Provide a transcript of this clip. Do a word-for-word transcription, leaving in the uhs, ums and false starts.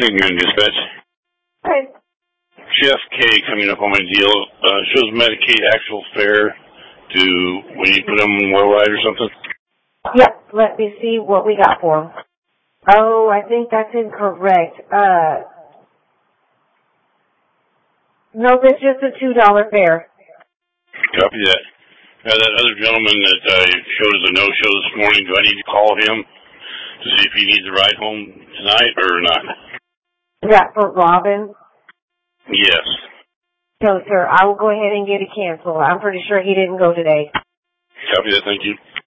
You're in dispatch. Hi. Chef K coming up on my deal. Uh, shows Medicaid actual fare to when you put them on Well Ride or something. Yep, let me see what we got for him. Oh, I think that's incorrect. Uh, no, that's just a two dollar fare. Copy that. Now, that other gentleman that I showed as a no-show this morning, do I need to call him to see if he needs a ride home tonight or not? Is that for Robin? Yes. No, sir. I will go ahead and get it canceled. I'm pretty sure he didn't go today. Copy that. Thank you.